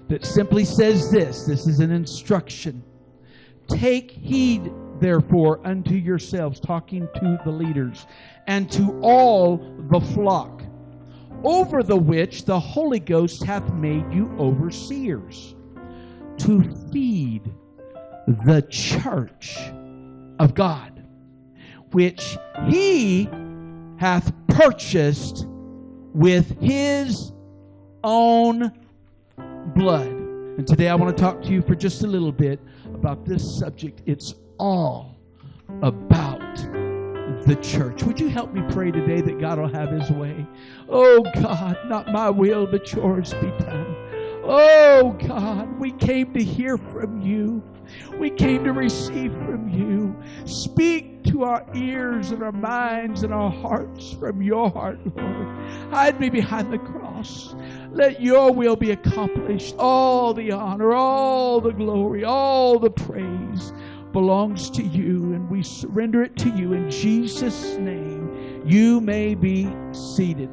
that simply says this. This is an instruction. Take heed, therefore, unto yourselves, talking to the leaders, and to all the flock, over the which the Holy Ghost hath made you overseers, to feed the church of God, which He hath purchased with His own blood. And today I want to talk to you for just a little bit about this subject. It's all about the church. Would you help me pray today that God will have His way? Oh God, not my will, but yours be done. Oh God, we came to hear from you. We came to receive from you. Speak to our ears and our minds and our hearts from your heart, Lord. Hide me behind the cross. Let your will be accomplished. All the honor, all the glory, all the praise belongs to you, and we surrender it to you in Jesus' name. You may be seated.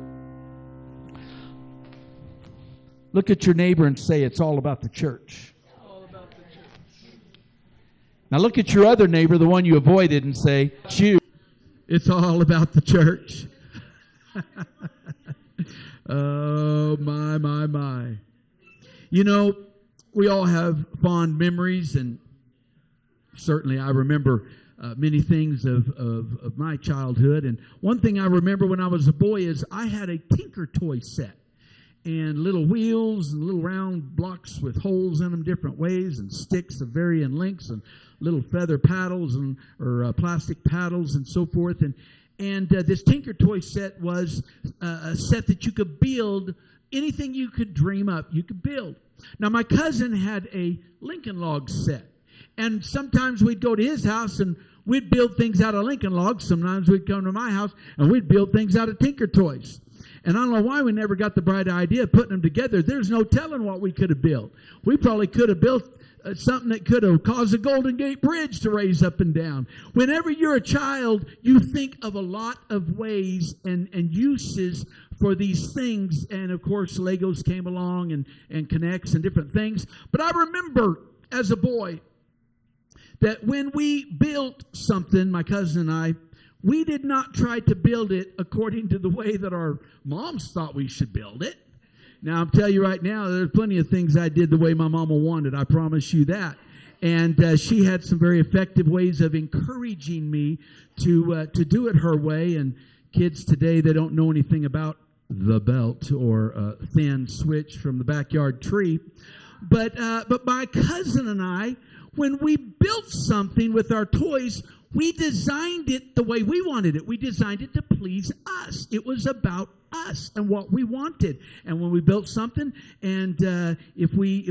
Look at your neighbor and say, it's all about the church. All about the church. Now look at your other neighbor, the one you avoided, and say, it's all about the church. Oh, my. You know, we all have fond memories, and certainly I remember many things of my childhood. And one thing I remember when I was a boy is I had a Tinker Toy set. And little wheels and little round blocks with holes in them different ways, and sticks of varying lengths, and little feather paddles or plastic paddles and so forth. And this Tinker Toy set was a set that you could build anything you could dream up, you could build. Now my cousin had a Lincoln log set, and sometimes we'd go to his house and we'd build things out of Lincoln logs. Sometimes we'd come to my house and we'd build things out of Tinker Toys. And I don't know why we never got the bright idea of putting them together. There's no telling what we could have built. We probably could have built something that could have caused the Golden Gate Bridge to raise up and down. Whenever you're a child, you think of a lot of ways and uses for these things. And, of course, Legos came along and Connects and different things. But I remember as a boy that when we built something, my cousin and I, we did not try to build it according to the way that our moms thought we should build it. Now, I'll tell you right now, there's plenty of things I did the way my mama wanted. I promise you that. And she had some very effective ways of encouraging me to do it her way. And kids today, they don't know anything about the belt or a thin switch from the backyard tree. But my cousin and I, when we built something with our toys, we designed it the way we wanted it. We designed it to please us. It was about us and what we wanted. And when we built something, and if we,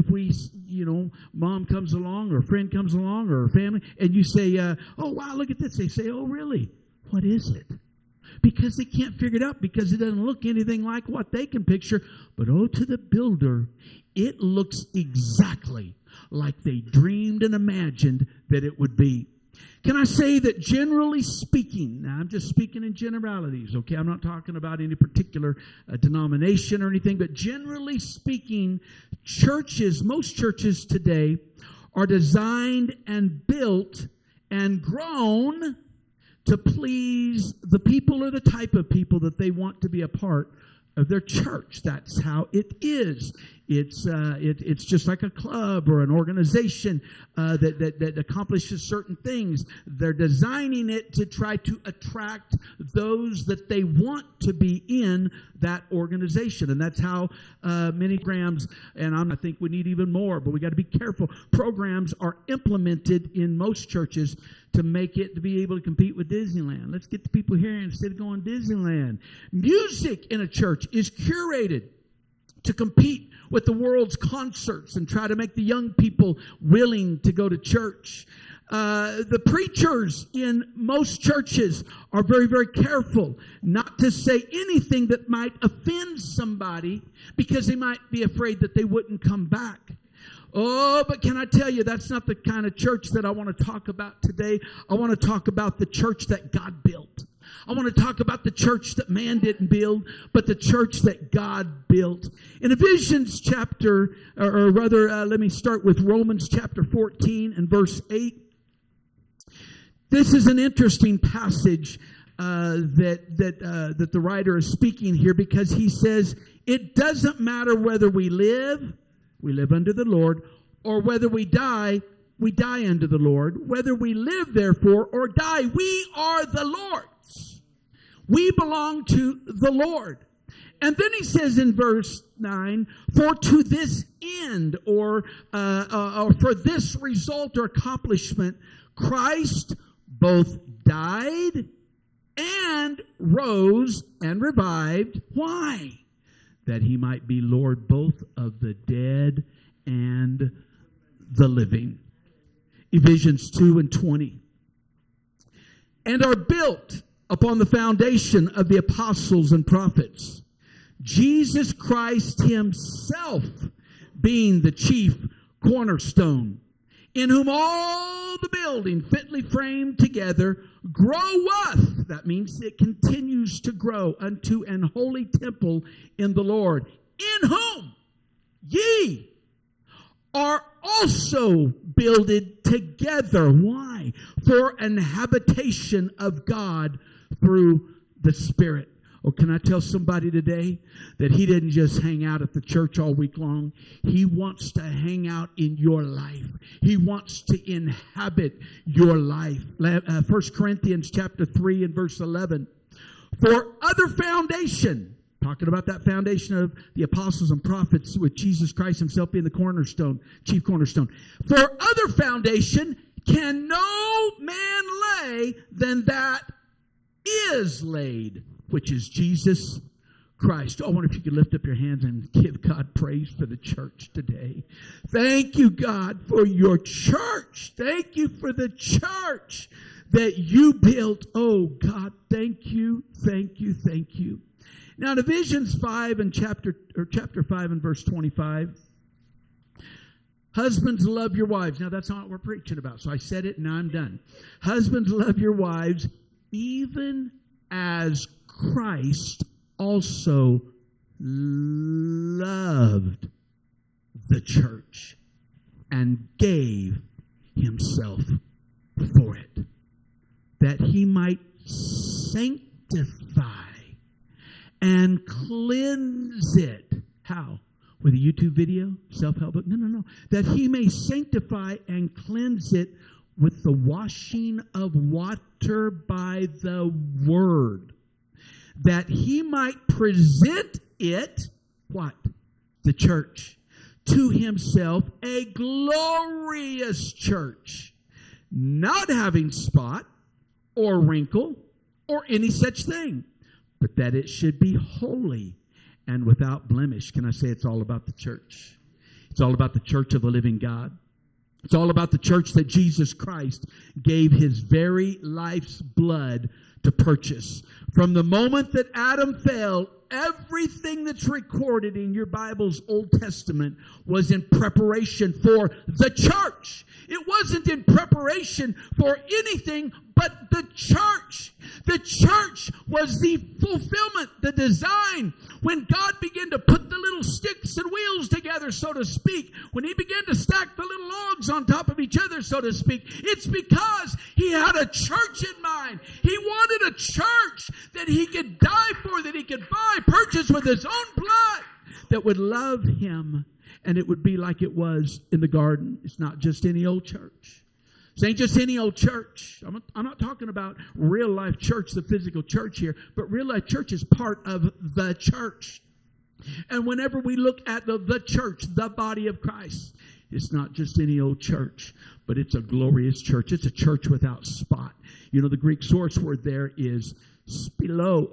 mom comes along or a friend comes along or a family, and you say, oh, wow, look at this. They say, oh, really? What is it? Because they can't figure it out, because it doesn't look anything like what they can picture. But oh, to the builder, it looks exactly like they dreamed and imagined that it would be. Can I say that generally speaking, now I'm just speaking in generalities, okay? I'm not talking about any particular denomination or anything, but generally speaking, most churches today are designed and built and grown to please the people or the type of people that they want to be a part of their church. That's how it is. It's just like a club or an organization that accomplishes certain things. They're designing it to try to attract those that they want to be in that organization. And that's how many programs, and I think we need even more, but we got to be careful. Programs are implemented in most churches to make it to be able to compete with Disneyland. Let's get the people here instead of going to Disneyland. Music in a church is curated to compete with the world's concerts and try to make the young people willing to go to church. The preachers in most churches are very, very careful not to say anything that might offend somebody because they might be afraid that they wouldn't come back. Oh, but can I tell you, that's not the kind of church that I want to talk about today. I want to talk about the church that God built. I want to talk about the church that man didn't build, but the church that God built. In Ephesians chapter, or rather, let me start with Romans chapter 14 and verse 8. This is an interesting passage that the writer is speaking here, because he says, it doesn't matter whether we live unto the Lord, or whether we die unto the Lord. Whether we live, therefore, or die, we are the Lord's. We belong to the Lord. And then he says in verse 9, for to this end, or for this result or accomplishment, Christ both died and rose and revived. Why? That he might be Lord both of the dead and the living. Ephesians 2:20. And are built upon the foundation of the apostles and prophets, Jesus Christ himself being the chief cornerstone, in whom all the building fitly framed together groweth, that means it continues to grow, unto an holy temple in the Lord, in whom ye are also builded together. Why? For an habitation of God through the Spirit. Oh, can I tell somebody today that he didn't just hang out at the church all week long? He wants to hang out in your life. He wants to inhabit your life. 1 Corinthians chapter 3 and verse 11. For other foundation, talking about that foundation of the apostles and prophets, with Jesus Christ himself being the cornerstone, chief cornerstone. For other foundation can no man lay than that is laid, which is Jesus Christ. Oh, I wonder if you could lift up your hands and give God praise for the church today. Thank you, God, for your church. Thank you for the church that you built. Oh, God, thank you, thank you, thank you. Now, in Ephesians 5 and chapter 5 and verse 25, husbands, love your wives. Now, that's not what we're preaching about, so I said it and now I'm done. Husbands, love your wives, even as Christ also loved the church and gave himself for it, that he might sanctify and cleanse it. How? With a YouTube video? Self-help book? No. That he may sanctify and cleanse it with the washing of water by the word, that he might present it, what? The church, to himself, a glorious church, not having spot or wrinkle or any such thing, but that it should be holy and without blemish. Can I say it's all about the church? It's all about the church of the living God. It's all about the church that Jesus Christ gave his very life's blood to purchase. From the moment that Adam fell, everything that's recorded in your Bible's Old Testament was in preparation for the church. It wasn't in preparation for anything but the church. The church was the fulfillment, the design. When God began to put the little sticks and wheels together, so to speak, when he began to stack the little logs on top of each other, so to speak, it's because he had a church in mind. He wanted a church that he could die for, that he could buy, purchase with his own blood, that would love him. And it would be like it was in the garden. It's not just any old church. This ain't just any old church. I'm not talking about real life church, the physical church here, but real life church is part of the church. And whenever we look at the church, the body of Christ, it's not just any old church, but it's a glorious church. It's a church without spot. You know, the Greek source word there is spiloo.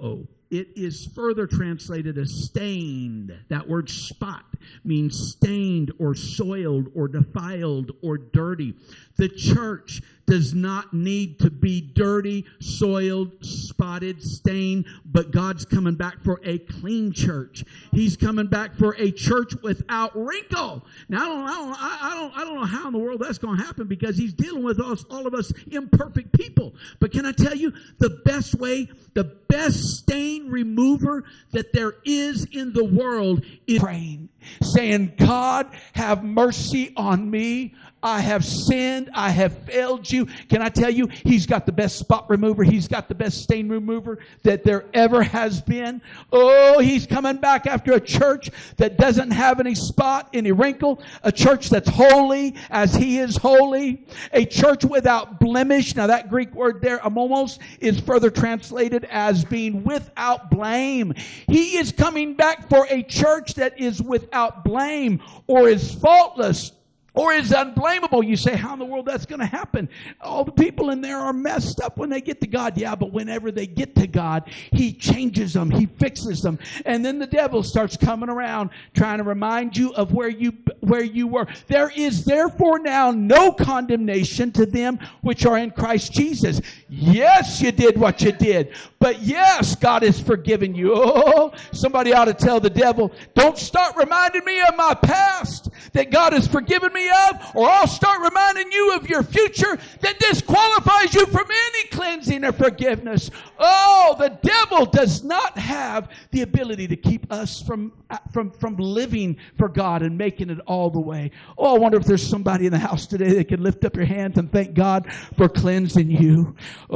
it is further translated as stained. That word spot means stained or soiled or defiled or dirty. The church does not need to be dirty, soiled, spotted, stained, but God's coming back for a clean church. He's coming back for a church without wrinkle. Now, I don't know how in the world that's going to happen, because He's dealing with us, all of us imperfect people. But can I tell you, the best way, the best stain remover that there is in the world is praying, saying, God, have mercy on me. I have sinned. I have failed you. Can I tell you, He's got the best spot remover. He's got the best stain remover that there ever has been. Oh, He's coming back after a church that doesn't have any spot, any wrinkle. A church that's holy as He is holy. A church without blemish. Now that Greek word there, amomos, is further translated as being without blame. He is coming back for a church that is without blame or is faultless or is unblameable. You say, how in the world that's going to happen? All the people in there are messed up when they get to God. Yeah, but whenever they get to God, He changes them. He fixes them. And then the devil starts coming around trying to remind you of where you were. There is therefore now no condemnation to them which are in Christ Jesus. Yes, you did what you did. But yes, God has forgiven you. Oh, somebody ought to tell the devil, don't start reminding me of my past that God has forgiven me of, or I'll start reminding you of your future that disqualifies you from any cleansing or forgiveness. Oh, the devil does not have the ability to keep us from living for God and making it all the way. Oh, I wonder if there's somebody in the house today that can lift up your hands and thank God for cleansing you.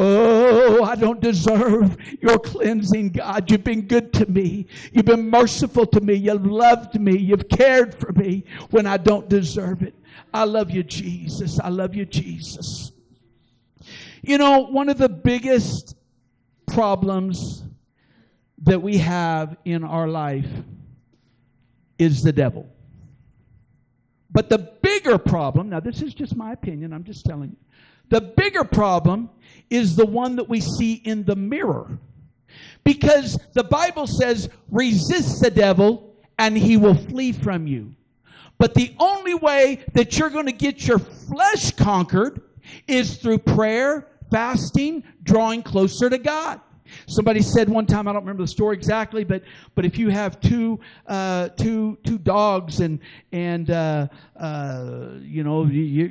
Oh, I don't deserve your cleansing, God. You've been good to me. You've been merciful to me. You've loved me. You've cared for me when I don't deserve it. I love you, Jesus. I love you, Jesus. You know, one of the biggest problems that we have in our life is the devil. But the bigger problem, now this is just my opinion, I'm just telling you. The bigger problem is the one that we see in the mirror. Because the Bible says, resist the devil and he will flee from you. But the only way that you're going to get your flesh conquered is through prayer, fasting, drawing closer to God. Somebody said one time, I don't remember the story exactly, but if you have two dogs and you know,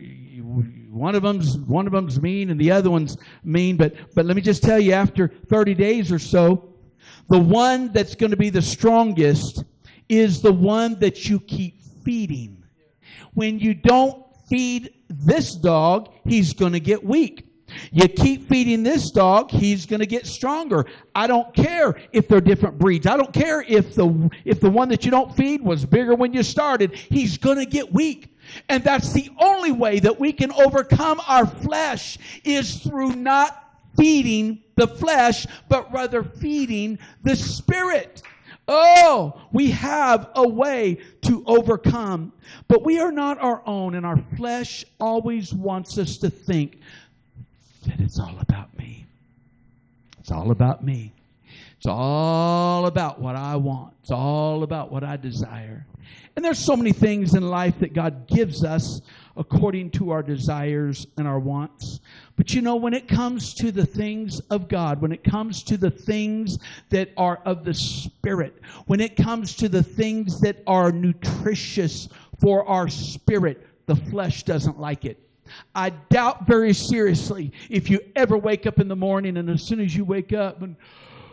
one of them's mean and the other one's mean, but let me just tell you, after 30 days or so, the one that's going to be the strongest is the one that you keep feeding. When you don't feed this dog, he's going to get weak. You keep feeding this dog, he's going to get stronger. I don't care if they're different breeds. I don't care if the one that you don't feed was bigger when you started. He's going to get weak. And that's the only way that we can overcome our flesh, is through not feeding the flesh, but rather feeding the Spirit. Oh, we have a way to overcome. But we are not our own, and our flesh always wants us to think that it's all about me. It's all about me. It's all about what I want. It's all about what I desire. And there's so many things in life that God gives us according to our desires and our wants. But you know, when it comes to the things of God, when it comes to the things that are of the Spirit, when it comes to the things that are nutritious for our spirit, the flesh doesn't like it. I doubt very seriously if you ever wake up in the morning and as soon as you wake up and,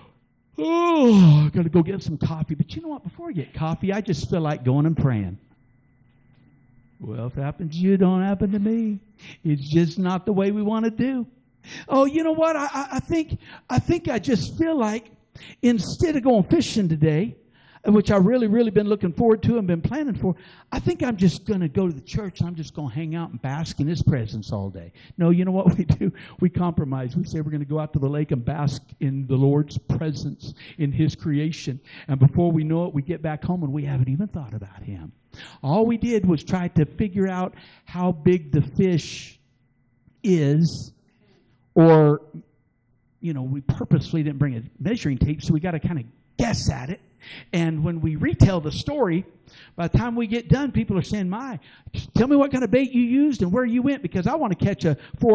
oh, I've got to go get some coffee. But you know what? Before I get coffee, I just feel like going and praying. Well, if it happens to you, it don't happen to me. It's just not the way we want to do. Oh, you know what? I think I just feel like instead of going fishing today, which I really been looking forward to and been planning for, I think I'm just going to go to the church and I'm just going to hang out and bask in His presence all day. No, you know what we do? We compromise. We say we're going to go out to the lake and bask in the Lord's presence, in His creation. And before we know it, we get back home and we haven't even thought about Him. All we did was try to figure out how big the fish is, or we purposely didn't bring a measuring tape, so we got to kind of guess at it. And when we retell the story, by the time we get done, people are saying, tell me what kind of bait you used and where you went, because I want to catch a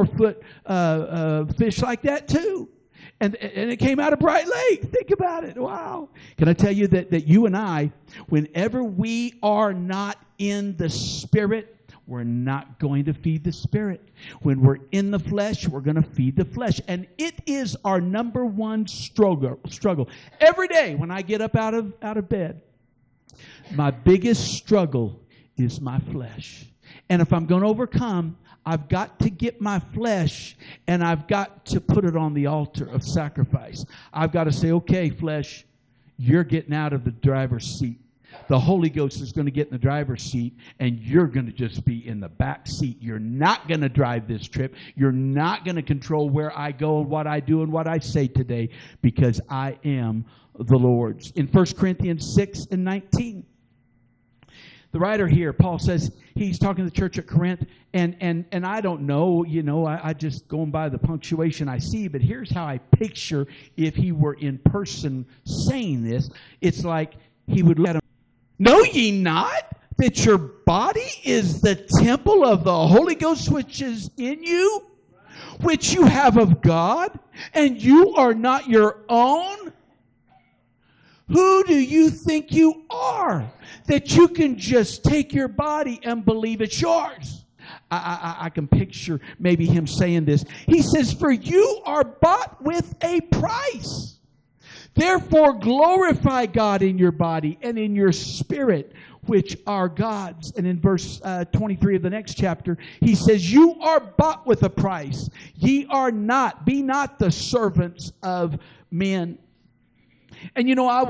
4-foot fish like that too. And it came out of Bright Lake. Think about it. Wow. Can I tell you that you and I, whenever we are not in the Spirit, we're not going to feed the Spirit. When we're in the flesh, we're going to feed the flesh. And it is our number one struggle. Every day when I get up out of bed, my biggest struggle is my flesh. And if I'm going to overcome, I've got to get my flesh and I've got to put it on the altar of sacrifice. I've got to say, okay, flesh, you're getting out of the driver's seat. The Holy Ghost is going to get in the driver's seat, and you're going to just be in the back seat. You're not going to drive this trip. You're not going to control where I go and what I do and what I say today, because I am the Lord's. In 1 Corinthians 6:19, the writer here, Paul says, he's talking to the church at Corinth, and I don't know, I just going by the punctuation I see, but here's how I picture if he were in person saying this. It's like he would let him, know ye not that your body is the temple of the Holy Ghost which is in you, which you have of God, and you are not your own? Who do you think you are, that you can just take your body and believe it's yours? I can picture maybe him saying this. He says, for you are bought with a price. Therefore glorify God in your body and in your spirit, which are God's. And in verse 23 of the next chapter, he says, you are bought with a price. Be not the servants of men. And I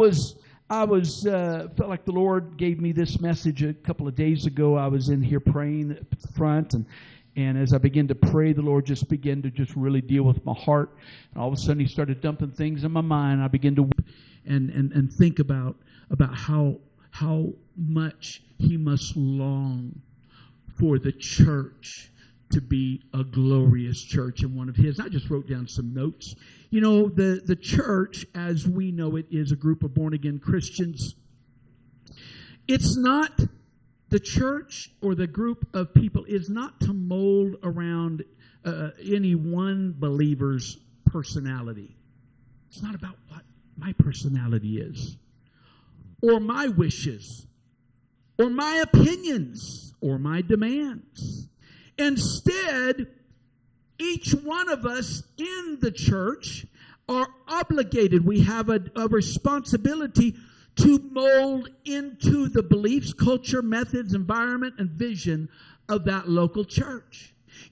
felt like the Lord gave me this message a couple of days ago. I was in here praying at the front, and as I began to pray, the Lord just began to just really deal with my heart. And all of a sudden, He started dumping things in my mind. I began to and think about how much He must long for the church to be a glorious church and one of His. I just wrote down some notes. The church, as we know it, is a group of born-again Christians. It's not... The church or the group of people is not to mold around any one believer's personality. It's not about what my personality is, or my wishes, or my opinions, or my demands. Instead, each one of us in the church are obligated. We have a responsibility to mold into the beliefs, culture, methods, environment, and vision of that local church.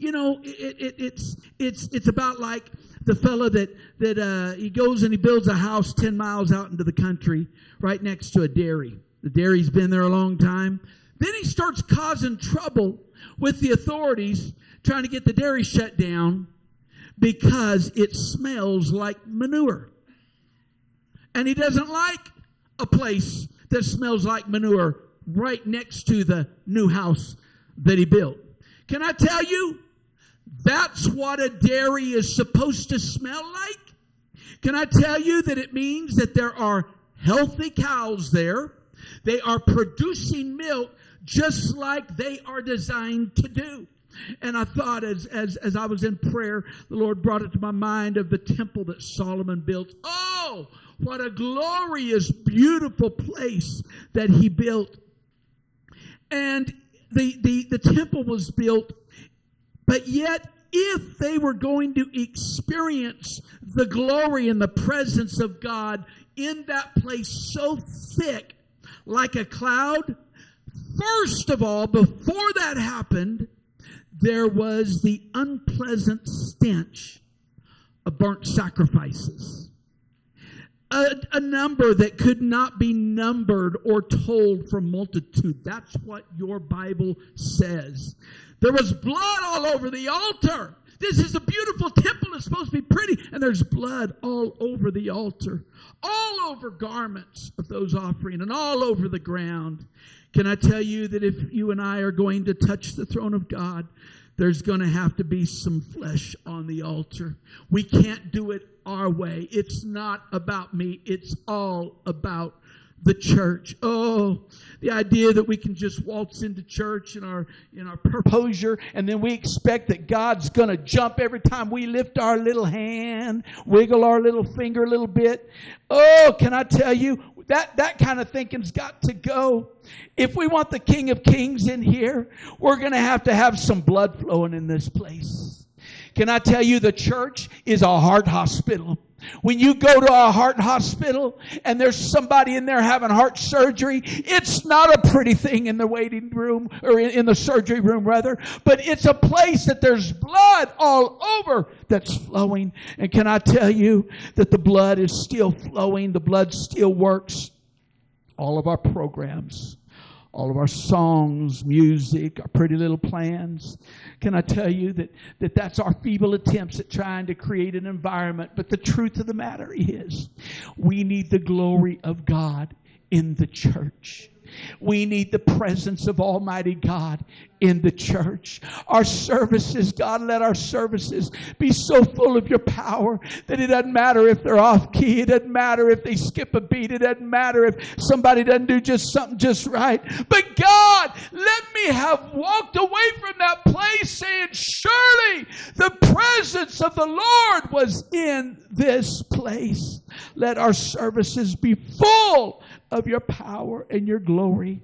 It's about like the fellow that he goes and he builds a house 10 miles out into the country right next to a dairy. The dairy's been there a long time. Then he starts causing trouble with the authorities trying to get the dairy shut down because it smells like manure. And he doesn't like a place that smells like manure right next to the new house that he built. Can I tell you, that's what a dairy is supposed to smell like? Can I tell you that it means that there are healthy cows there? They are producing milk just like they are designed to do. And I thought as I was in prayer, the Lord brought it to my mind of the temple that Solomon built. Oh, what a glorious, beautiful place that he built. And the temple was built, but yet if they were going to experience the glory and the presence of God in that place so thick, like a cloud, first of all, before that happened, there was the unpleasant stench of burnt sacrifices. A number that could not be numbered or told from multitude. That's what your Bible says. There was blood all over the altar. This is a beautiful temple. It's supposed to be pretty. And there's blood all over the altar. All over garments of those offering and all over the ground. Can I tell you that if you and I are going to touch the throne of God, there's going to have to be some flesh on the altar. We can't do it our way. It's not about me. It's all about the church. Oh, the idea that we can just waltz into church in our Posure, and then we expect that God's going to jump every time we lift our little hand, wiggle our little finger a little bit. Oh, can I tell you, that kind of thinking's got to go. If we want the King of Kings in here, we're going to have some blood flowing in this place. Can I tell you, the church is a heart hospital. When you go to a heart hospital and there's somebody in there having heart surgery, it's not a pretty thing in the waiting room, or in the surgery room rather, but it's a place that there's blood all over that's flowing. And can I tell you that the blood is still flowing, the blood still works. All of our programs, all of our songs, music, our pretty little plans. Can I tell you that that's our feeble attempts at trying to create an environment? But the truth of the matter is, we need the glory of God in the church. We need the presence of Almighty God in the church. Our services, God, let our services be so full of your power that it doesn't matter if they're off key. It doesn't matter if they skip a beat. It doesn't matter if somebody doesn't do just something just right. But God, let me have walked away from that place saying, surely the presence of the Lord was in this place. Let our services be full of your power and your glory.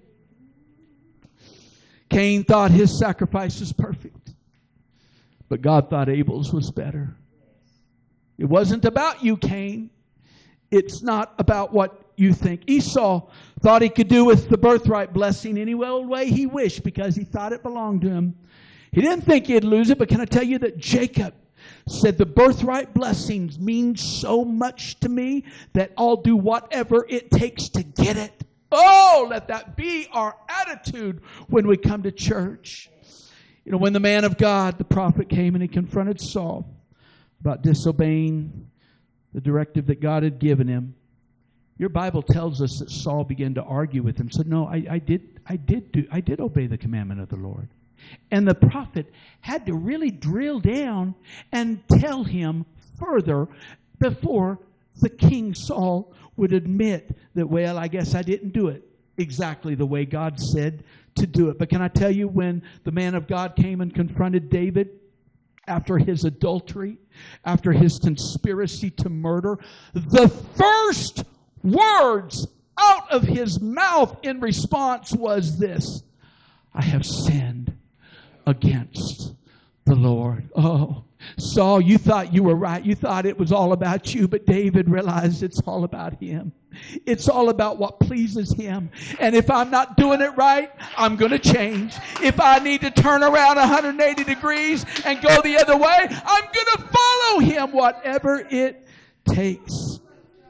Cain thought his sacrifice was perfect, but God thought Abel's was better. It wasn't about you, Cain. It's not about what you think. Esau thought he could do with the birthright blessing any old way he wished because he thought it belonged to him. He didn't think he'd lose it, but can I tell you that Jacob said the birthright blessings mean so much to me that I'll do whatever it takes to get it. Oh, let that be our attitude when we come to church. You know, when the man of God, the prophet, came and he confronted Saul about disobeying the directive that God had given him, your Bible tells us that Saul began to argue with him. Said, no, I did obey the commandment of the Lord. And the prophet had to really drill down and tell him further before the king Saul would admit that, well, I guess I didn't do it exactly the way God said to do it. But can I tell you, when the man of God came and confronted David after his adultery, after his conspiracy to murder, the first words out of his mouth in response was this: I have sinned against the Lord. Oh, Saul, you thought you were right. You thought it was all about you, but David realized it's all about him. It's all about what pleases him. And if I'm not doing it right, I'm going to change. If I need to turn around 180 degrees and go the other way, I'm going to follow him, whatever it takes.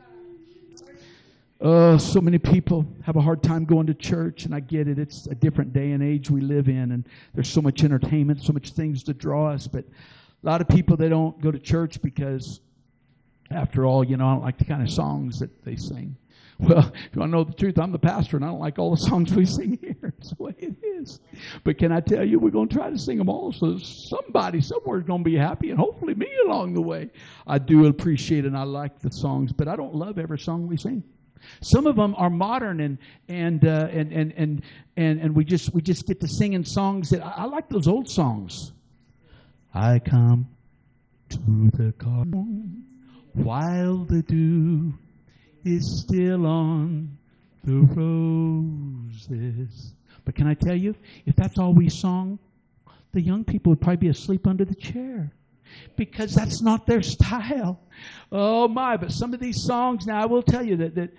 So many people have a hard time going to church, and I get it. It's a different day and age we live in, and there's so much entertainment, so much things to draw us. But a lot of people, they don't go to church because, after all, I don't like the kind of songs that they sing. Well, if you want to know the truth, I'm the pastor, and I don't like all the songs we sing here. It's the way it is. But can I tell you, we're going to try to sing them all, so somebody somewhere is going to be happy, and hopefully me along the way. I do appreciate and I like the songs, but I don't love every song we sing. Some of them are modern and we just get to singing songs that I like. Those old songs. I come to the garden while the dew is still on the roses. But can I tell you, if that's all we sung, the young people would probably be asleep under the chair, because that's not their style. Oh my! But some of these songs, now I will tell you that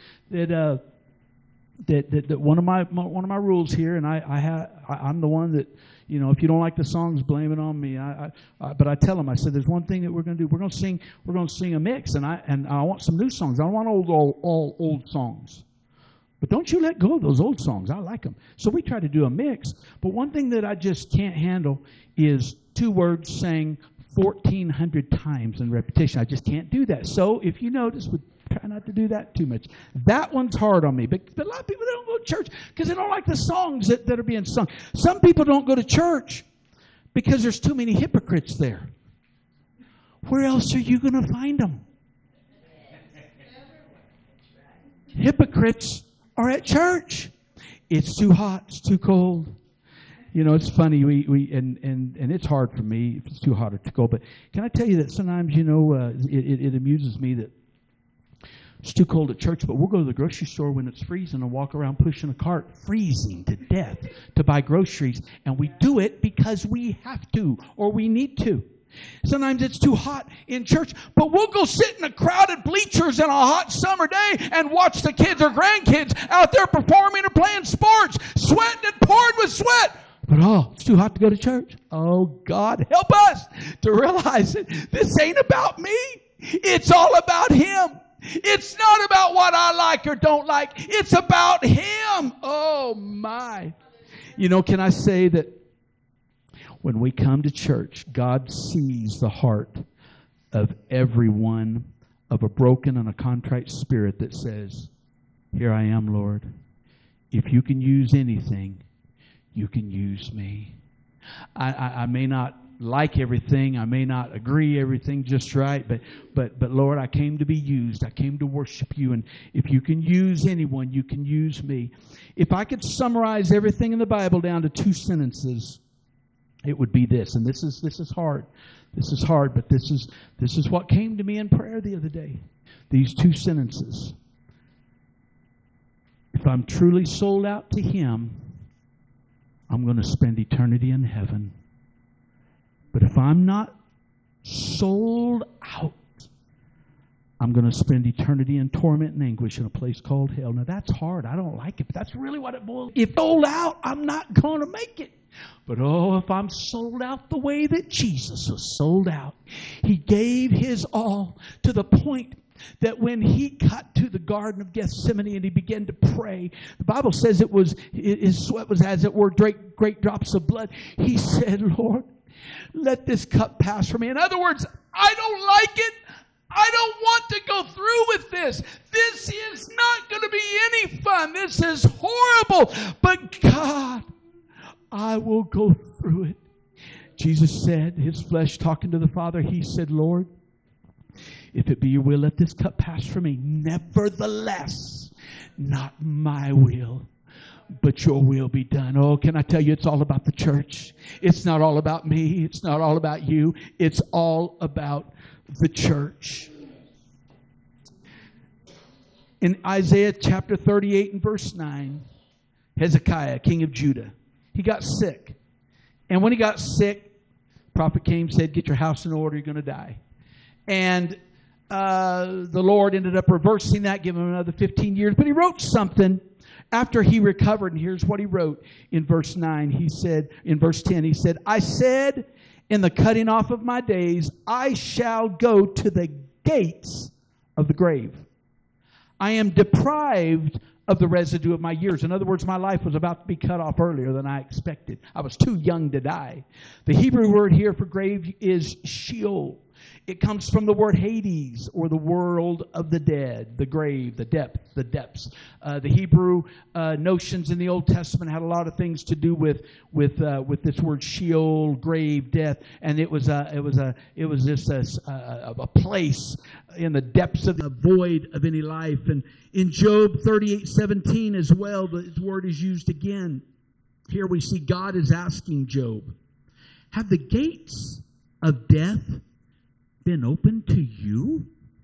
one of my rules here, and I'm the one that, if you don't like the songs, blame it on me. But I tell them, I said, there's one thing that we're going to do. We're going to sing a mix, and I want some new songs. I don't want all old songs. But don't you let go of those old songs. I like them. So we try to do a mix. But one thing that I just can't handle is two words sang 1,400 times in repetition. I just can't do that. So if you notice, we try not to do that too much. That one's hard on me. But a lot of people, they don't go to church because they don't like the songs that are being sung. Some people don't go to church Because there's too many hypocrites there. Where else are you going to find them? Hypocrites are at church. It's too hot. It's too cold. You know, it's funny. And it's hard for me if it's too hot or too cold. But can I tell you that sometimes, you know, it amuses me that it's too cold at church, but we'll go to the grocery store when it's freezing and walk around pushing a cart, freezing to death, to buy groceries. And we do it because we have to or we need to. Sometimes it's too hot in church, but we'll go sit in the crowded bleachers on a hot summer day and watch the kids or grandkids out there performing or playing sports, sweating and pouring with sweat. But it's too hot to go to church. Oh, God, help us to realize that this ain't about me. It's all about Him. It's not about what I like or don't like. It's about Him. Oh, my. You know, can I say that when we come to church, God sees the heart of everyone of a broken and a contrite spirit that says, here I am, Lord. If you can use anything, you can use me. I may not like everything. I may not agree everything just right, but Lord, I came to be used. I came to worship you. And if you can use anyone, you can use me. If I could summarize everything in the Bible down to 2 sentences, it would be this. And this is hard. This is hard, but this is what came to me in prayer the other day. These 2 sentences. If I'm truly sold out to Him, I'm going to spend eternity in heaven. But if I'm not sold out, I'm going to spend eternity in torment and anguish in a place called hell. Now that's hard. I don't like it, but that's really what it boils. If sold out, I'm not going to make it. But if I'm sold out the way that Jesus was sold out, He gave His all to the point that when He got to the Garden of Gethsemane and He began to pray, the Bible says His sweat was as it were great drops of blood. He said, Lord, let this cup pass from me. In other words, I don't like it. I don't want to go through with this. This is not going to be any fun. This is horrible. But God, I will go through it. Jesus said, His flesh talking to the Father, He said, Lord, if it be your will, let this cup pass from me. Nevertheless, not my will, but your will be done. Oh, can I tell you, it's all about the church. It's not all about me. It's not all about you. It's all about the church. In Isaiah chapter 38 and verse 9, Hezekiah, king of Judah, he got sick. And when he got sick, prophet came and said, get your house in order, you're going to die. And the Lord ended up reversing that, giving him another 15 years. But he wrote something after he recovered, and here's what he wrote in verse 9. He said, in verse 10, he said, I said, in the cutting off of my days, I shall go to the gates of the grave. I am deprived of the residue of my years. In other words, my life was about to be cut off earlier than I expected. I was too young to die. The Hebrew word here for grave is Sheol. It comes from the word Hades, or the world of the dead, the grave, the depths. The Hebrew notions in the Old Testament had a lot of things to do with this word Sheol, grave, death, and it was just a place in the depths of the void of any life. And in Job 38:17 as well, this word is used again. Here we see God is asking Job, have the gates of death been open to you?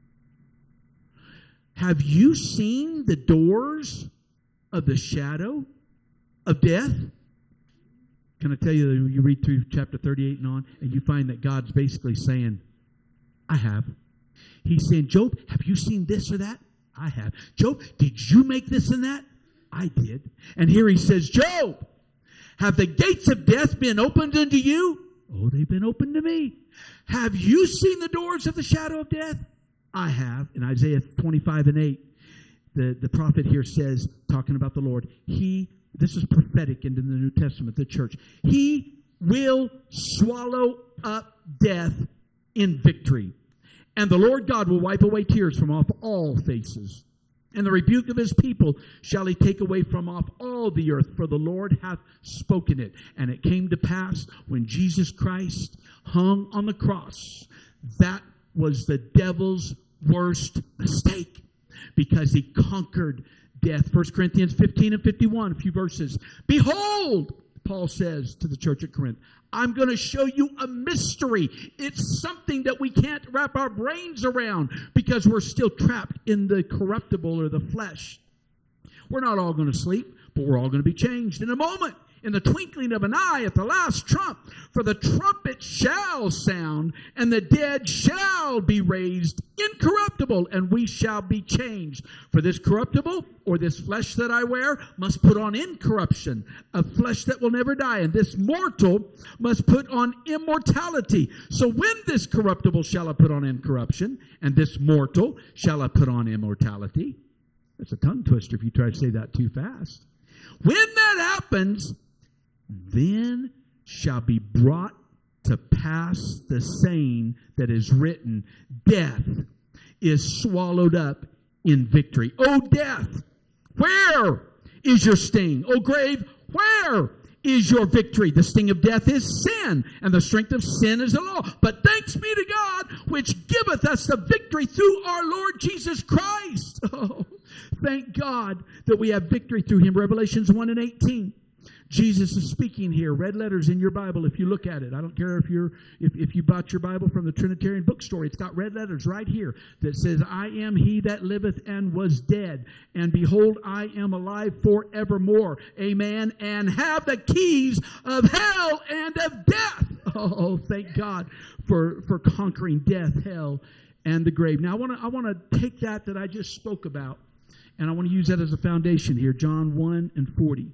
Have you seen the doors of the shadow of death? Can I tell you, you read through chapter 38 and on, and you find that God's basically saying, I have. He's saying, Job, have you seen this or that? I have. Job, did you make this and that? I did. And here he says, Job, have the gates of death been opened unto you? Oh, they've been opened to me. Have you seen the doors of the shadow of death? I have. In Isaiah 25 and 8, the prophet here says, talking about the Lord, this is prophetic into the New Testament, the church. He will swallow up death in victory. And the Lord God will wipe away tears from off all faces. and the rebuke of his people shall he take away from off all the earth, for the Lord hath spoken it. And it came to pass when Jesus Christ hung on the cross, that was the devil's worst mistake, because he conquered death. 1 Corinthians 15 and 51, a few verses. Behold, Paul says to the church at Corinth, I'm going to show you a mystery. It's something that we can't wrap our brains around because we're still trapped in the corruptible or the flesh. We're not all going to sleep, but we're all going to be changed in a moment, in the twinkling of an eye, at the last trump. For the trumpet shall sound, and the dead shall be raised incorruptible, and we shall be changed. For this corruptible, or this flesh that I wear, must put on incorruption, a flesh that will never die. And this mortal must put on immortality. So when this corruptible shall I put on incorruption, and this mortal shall I put on immortality. That's a tongue twister if you try to say that too fast. When that happens, then shall be brought to pass the saying that is written, death is swallowed up in victory. O death, where is your sting? O grave, where is your victory? The sting of death is sin, and the strength of sin is the law. But thanks be to God, which giveth us the victory through our Lord Jesus Christ. Oh, thank God that we have victory through him. Revelations 1 and 18. Jesus is speaking here. Red letters in your Bible if you look at it. I don't care if you bought your Bible from the Trinitarian bookstore. It's got red letters right here that says, I am he that liveth and was dead. And behold, I am alive forevermore. Amen. And have the keys of hell and of death. Oh, thank God for conquering death, hell, and the grave. Now, I want to take that I just spoke about, and I want to use that as a foundation here. John 1 and 40.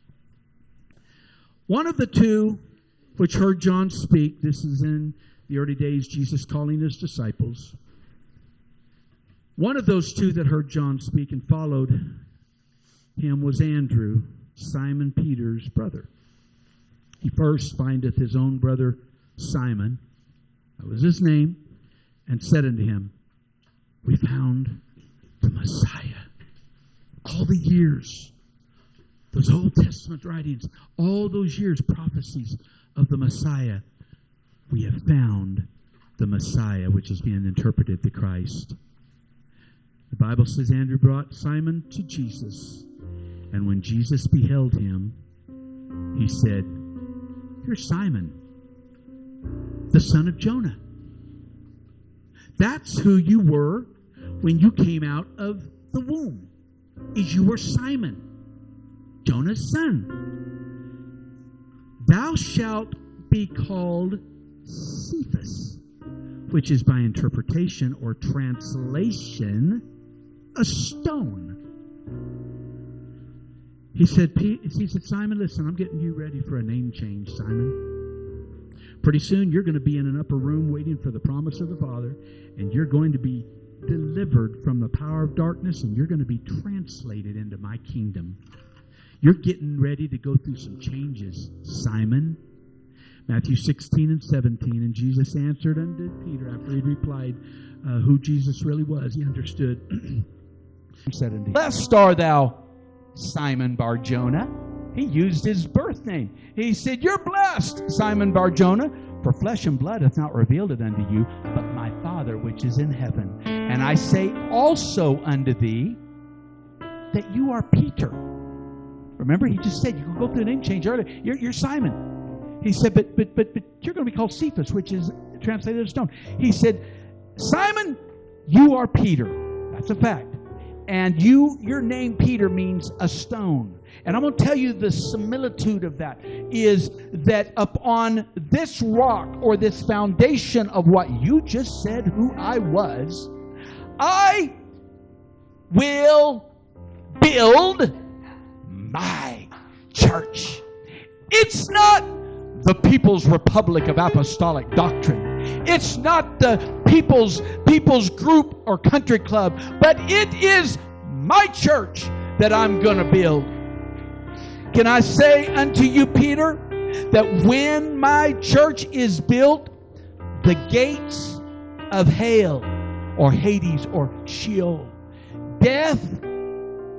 One of the two which heard John speak, this is in the early days, Jesus calling his disciples. One of those two that heard John speak and followed him was Andrew, Simon Peter's brother. He first findeth his own brother Simon, that was his name, and said unto him, we found the Messiah. All the years, those Old Testament writings, all those years, prophecies of the Messiah, we have found the Messiah, which is being interpreted the Christ. The Bible says Andrew brought Simon to Jesus, and when Jesus beheld him, he said, you're Simon, the son of Jonah. That's who you were when you came out of the womb, is you were Simon, Jonah's son. Thou shalt be called Cephas, which is by interpretation or translation, a stone. He said, Simon, listen, I'm getting you ready for a name change, Simon. Pretty soon you're going to be in an upper room waiting for the promise of the Father, and you're going to be delivered from the power of darkness, and you're going to be translated into my kingdom. You're getting ready to go through some changes, Simon. Matthew 16 and 17, and Jesus answered unto Peter after he replied who Jesus really was. He understood. He said unto him, blessed art thou, Simon Bar-Jonah. He used his birth name. He said, you're blessed, Simon Bar-Jonah, for flesh and blood hath not revealed it unto you, but my Father which is in heaven. And I say also unto thee that you are Peter. Remember, he just said, you can go through the name change earlier. You're Simon. He said, but you're going to be called Cephas, which is translated as stone. He said, Simon, you are Peter. That's a fact. And your name, Peter, means a stone. And I'm going to tell you the similitude of that is that upon this rock or this foundation of what you just said, who I was, I will build my church. It's not the People's Republic of Apostolic Doctrine. It's not the people's group or country club, but it is my church that I'm going to build. Can I say unto you, Peter, that when my church is built, the gates of hell or Hades or Sheol, death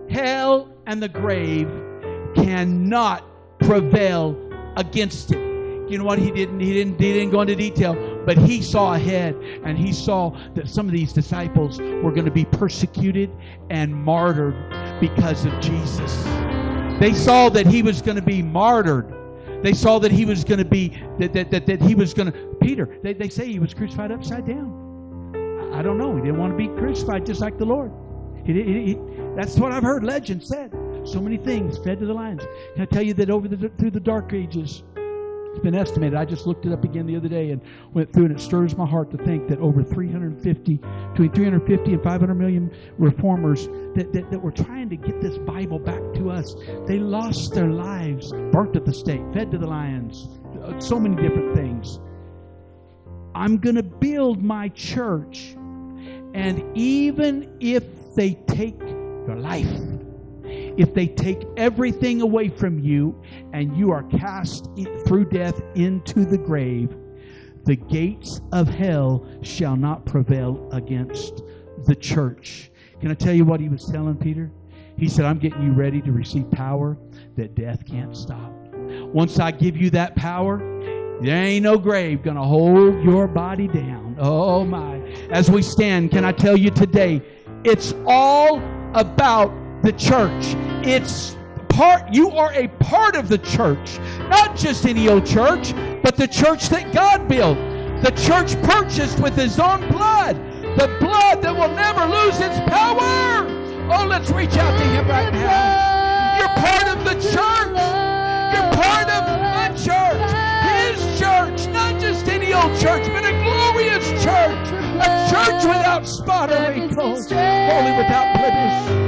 hell and the grave cannot prevail against it. You know what? He didn't go into detail, but he saw ahead, and he saw that some of these disciples were going to be persecuted and martyred because of Jesus. They saw that he was going to be martyred. They saw that he was going to be that he was going to. Peter, they say he was crucified upside down. I don't know. He didn't want to be crucified just like the Lord. That's what I've heard. Legend said. So many things fed to the lions. Can I tell you that through the dark ages, it's been estimated. I just looked it up again the other day and went through, and it stirs my heart to think that over between 350 and 500 million reformers that were trying to get this Bible back to us, they lost their lives, burnt at the stake, fed to the lions, so many different things. I'm going to build my church, and even if they take your life, if they take everything away from you and you are cast through death into the grave, the gates of hell shall not prevail against the church. Can I tell you what he was telling Peter? He said, I'm getting you ready to receive power that death can't stop. Once I give you that power, there ain't no grave going to hold your body down. Oh my. As we stand, can I tell you today, it's all about the church. You are a part of the church. Not just any old church, but the church that God built. The church purchased with His own blood. The blood that will never lose its power. Oh, let's reach out to Him right now. You're part of the church. You're part of the church. His church. Not just any old church, but a glorious church. A church without spot or wrinkle. Holy without blemish.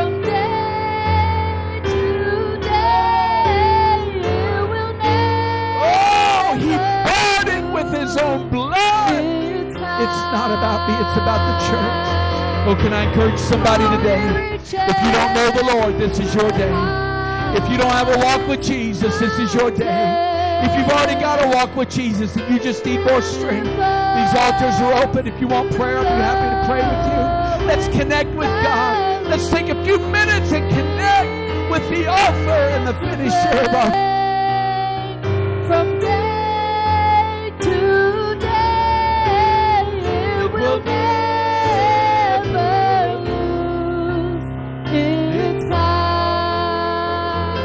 His own blood. It's not about me, it's about the church. Oh, can I encourage somebody today? If you don't know the Lord, this is your day. If you don't have a walk with Jesus, this is your day. If you've already got a walk with Jesus and you just need more strength, these altars are open. If you want prayer, I'll be happy to pray with you. Let's connect with God. Let's take a few minutes and connect with the author and the finisher of our from day to day, it will never lose its power.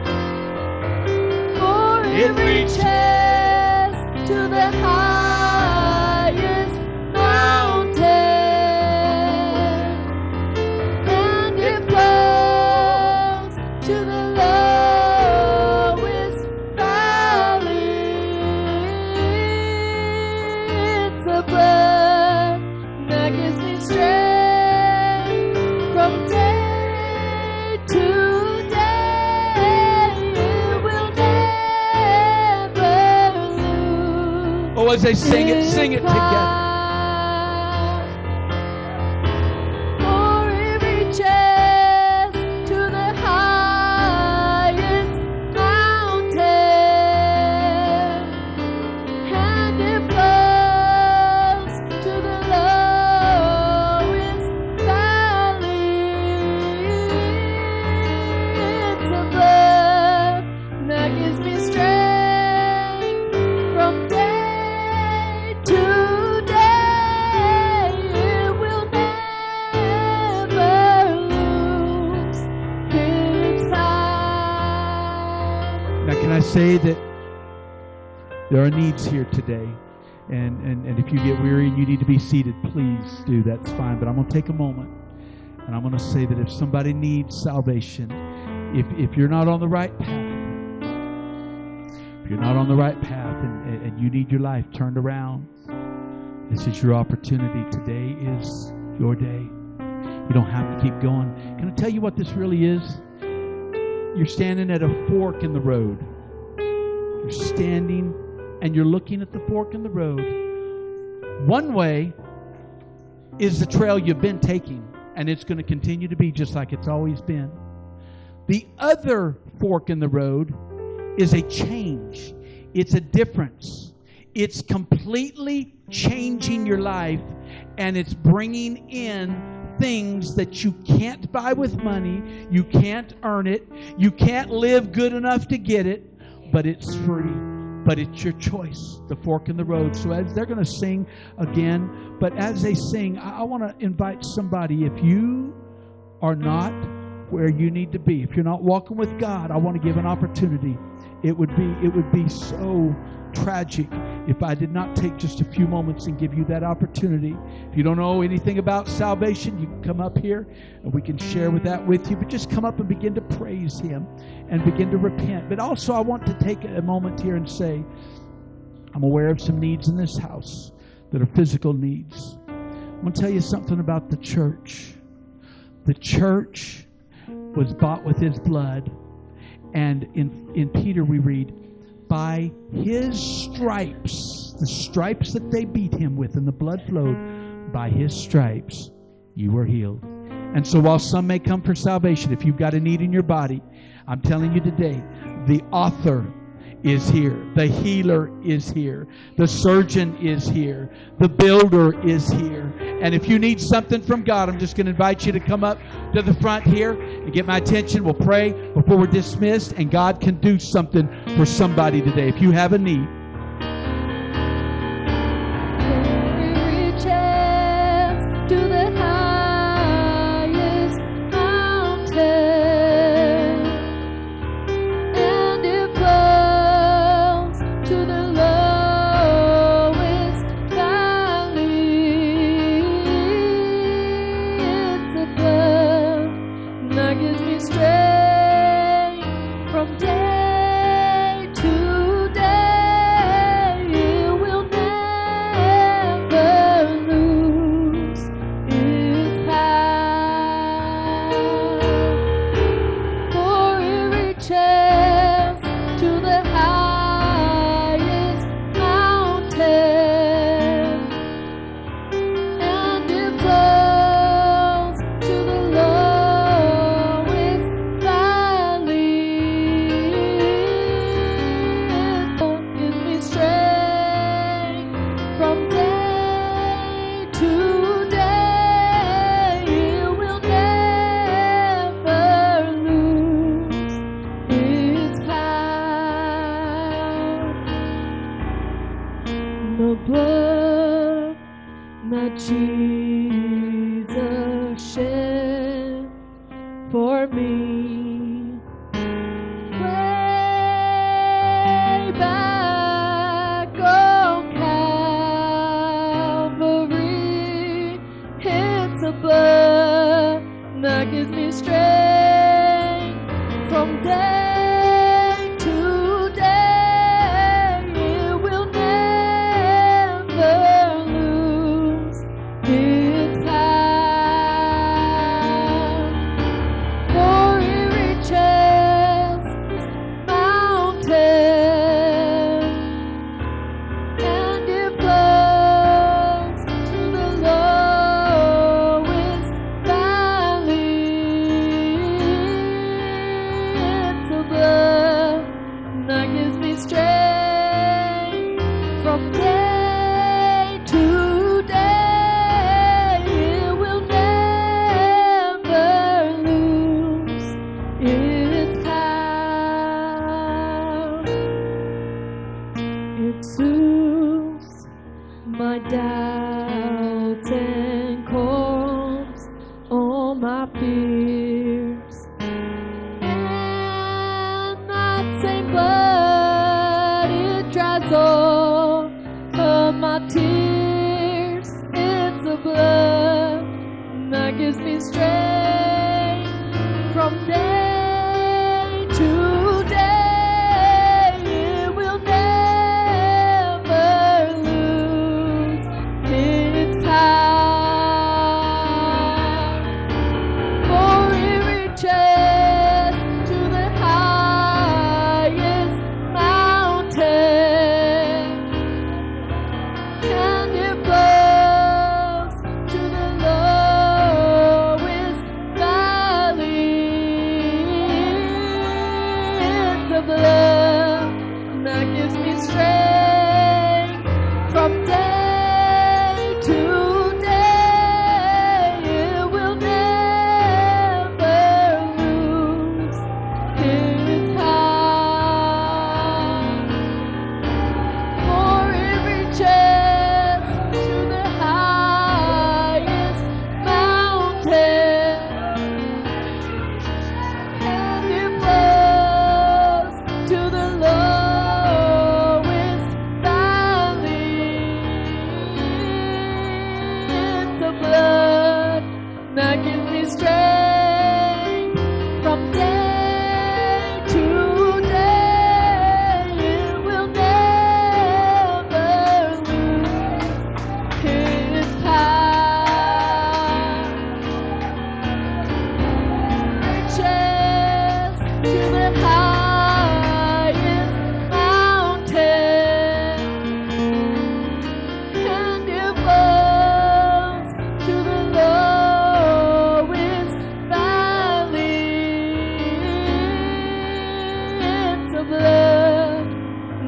For it reaches to the highest mountain, and it flows to the lowest valley. It's the blood that gives me strength from day to day. It will never lose. Oh, as they sing it together. For it reaches to the highest mountain, and it flows to the lowest valley. It's the blood that gives me strength from day to day. It will never lose its power. Now, can I say that there are needs here today? And if you get weary and you need to be seated, please do. That's fine. But I'm going to take a moment and I'm going to say that if somebody needs salvation, if you're not on the right path, and you need your life turned around, this is your opportunity. Today is your day. You don't have to keep going. Can I tell you what this really is? You're standing at a fork in the road. You're standing and you're looking at the fork in the road. One way is the trail you've been taking, and it's going to continue to be just like it's always been. The other fork in the road is a change. It's a difference. It's completely changing your life, and it's bringing in things that you can't buy with money. You can't earn it. You can't live good enough to get it, but it's free. But it's your choice, the fork in the road. So as they're going to sing again, but as they sing, I want to invite somebody. If you are not where you need to be, if you're not walking with God, I want to give an opportunity. It would be so tragic if I did not take just a few moments and give you that opportunity. If you don't know anything about salvation, you can come up here and we can share that with you. But just come up and begin to praise Him and begin to repent. But also I want to take a moment here and say, I'm aware of some needs in this house that are physical needs. I'm going to tell you something about the church. The church was bought with His blood. And in Peter we read, by His stripes, the stripes that they beat Him with and the blood flowed, by His stripes you were healed. And so while some may come for salvation, if you've got a need in your body, I'm telling you today, the author is here. The healer is here. The surgeon is here. The builder is here. And if you need something from God, I'm just going to invite you to come up to the front here and get my attention. We'll pray before we're dismissed, and God can do something for somebody today. If you have a need, To the highest mountain, and it flows to the lowest valley. It's a blood that gives me strength from day to day. It will never lose its power, for it reaches to the highest mountain, and it flows to the lowest valley. It gives me strength from day to day. It will never lose its power. The blood that Jesus shed for me way back on Calvary. It's a blood that gives me strength from day to day. It will never lose its power, for it reaches mountain, and it flows to the lowest valley. It's a blood that gives me strength from day to day. It will never lose its power. It soothes my doubts and calms all my fears. And that same blood, it dries all of my tears. It's a blood that gives me strength from day to day. It will never lose its power, for it reaches to the highest mountain, and it flows to the lowest valley. It's a blood that gives me strength from day to day. It will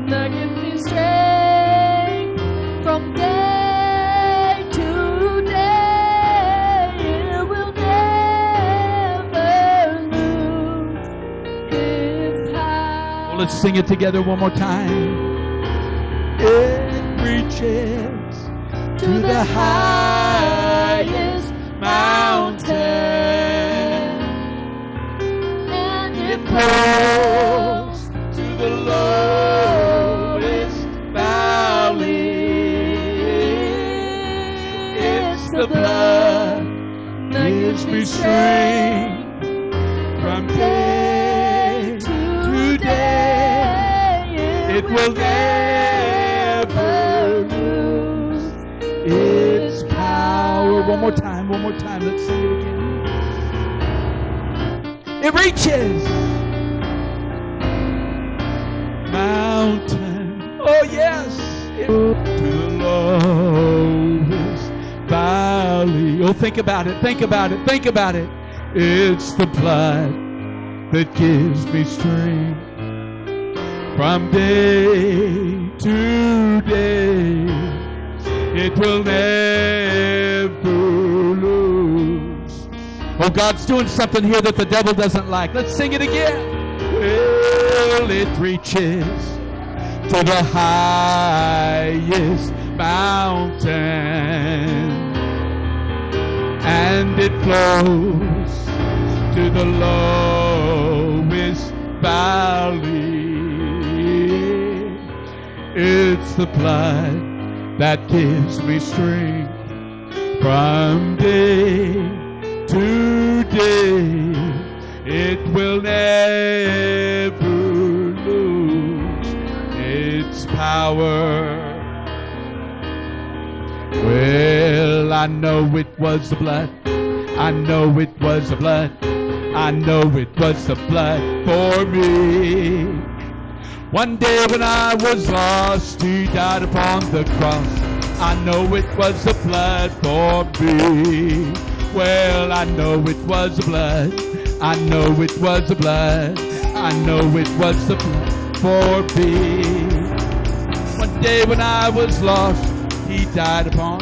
that gives me strength from day to day. It will never lose its power. Well, let's sing it together one more time. It reaches to the highest mountain, and it flows to the lowest valley. It's the blood that gives me strength from day to day. It will never lose its power. One more time, let's sing it again. It reaches mountain, oh yes, to the lowest valley. Oh, think about it. It's the blood that gives me strength from day to day. It will never lose. Oh, God's doing something here that the devil doesn't like. Let's sing it again. Well, it reaches to the highest mountain, and it flows to the lowest valley. It's the blood that gives me strength from day to day. It will never lose its power. Well, I know it was the blood. I know it was the blood. I know it was the blood for me. One day when I was lost, He died upon the cross. I know it was the blood for me. Well, I know it was the blood. I know it was the blood. I know it was the blood for me. One day when I was lost, He died upon.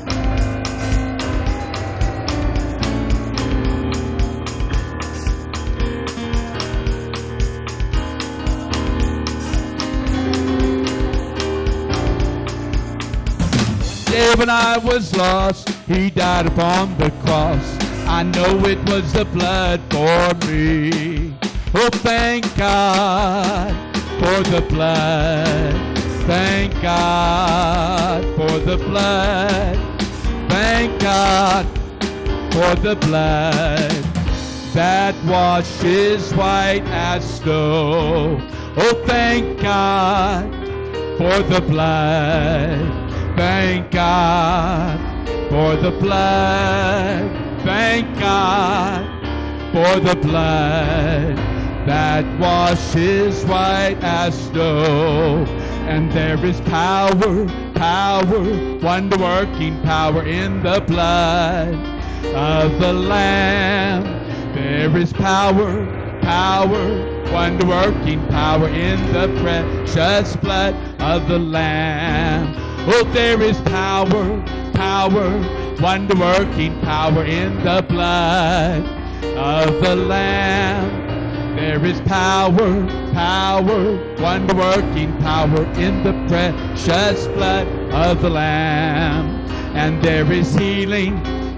When I was lost, He died upon the cross. I know it was the blood for me. Oh, thank God for the blood. Thank God for the blood. Thank God for the blood that washes white as snow. Oh, thank God for the blood. Thank God for the blood. Thank God for the blood that washes white as snow. And there is power, wonder-working power in the blood of the Lamb. There is power, wonder-working power in the precious blood of the Lamb. Oh, there is power, wonder-working power in the blood of the Lamb. There is power, wonder-working power in the precious blood of the Lamb. And there is healing,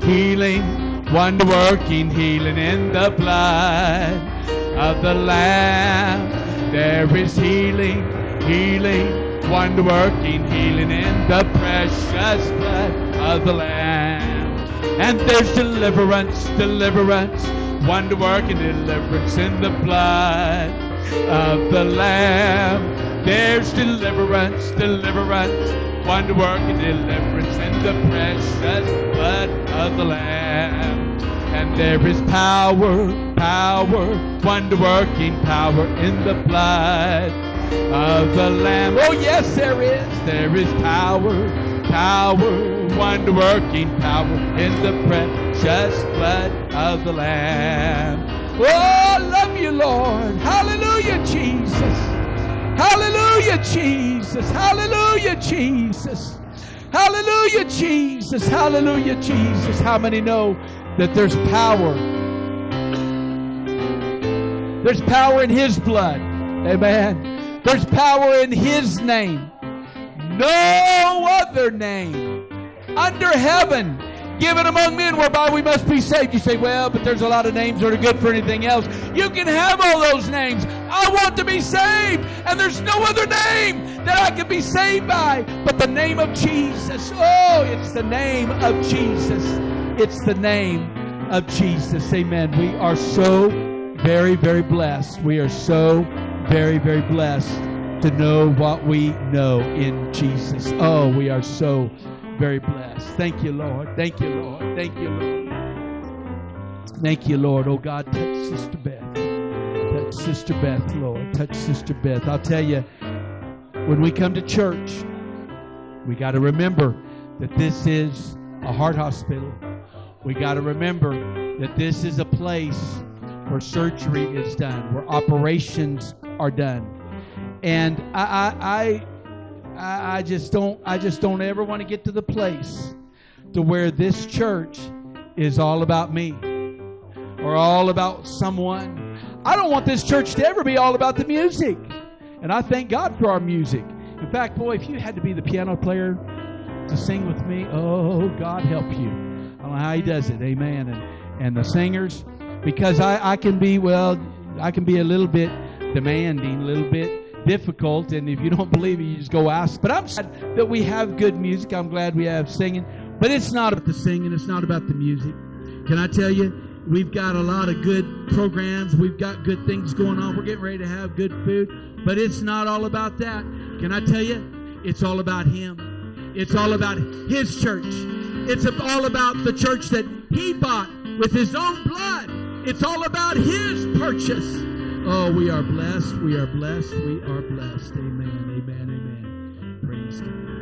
wonder-working healing in the blood of the Lamb. There is healing, wonder-working healing in the precious blood of the Lamb. And there's deliverance, wonder-working deliverance in the blood of the Lamb. There's deliverance, wonder-working deliverance in the precious blood of the Lamb. And there is power, wonder-working power in the blood of the Lamb. Oh yes, there is power, wonder-working power in the precious blood of the Lamb. Oh, I love you, Lord. Hallelujah, Jesus. Hallelujah, Jesus. Hallelujah, Jesus. Hallelujah, Jesus. Hallelujah, Jesus. How many know that there's power? There's power in His blood. Amen. There's power in His name. No other name under heaven given among men whereby we must be saved. You say, well, but there's a lot of names that are good for anything else. You can have all those names. I want to be saved, and there's no other name that I can be saved by but the name of Jesus. Oh, it's the name of Jesus. It's the name of Jesus. Amen. We are so very, very blessed. We are so very, very blessed to know what we know in Jesus. Oh, we are so very blessed. Thank you, Lord. Thank you, Lord. Thank you, Lord. Thank you, Lord. Oh, God, touch Sister Beth. Touch Sister Beth, Lord. Touch Sister Beth. I'll tell you, when we come to church, we got to remember that this is a heart hospital. We got to remember that this is a place where surgery is done, where operations are done. And I just don't ever want to get to the place to where this church is all about me or all about someone. I don't want this church to ever be all about the music. And I thank God for our music. In fact, boy, if you had to be the piano player to sing with me, oh, God help you. I don't know how He does it. Amen. And the singers, because I can be a little bit demanding, a little bit difficult, and if you don't believe it, you just go ask. But I'm glad that we have good music. I'm glad we have singing. But it's not about the singing. It's not about the music. Can I tell you, we've got a lot of good programs. We've got good things going on. We're getting ready to have good food. But it's not all about that. Can I tell you, it's all about Him. It's all about His church. It's all about the church that He bought with His own blood. It's all about His purchase. Oh, we are blessed. We are blessed. We are blessed. Amen. Amen. Amen. Praise God.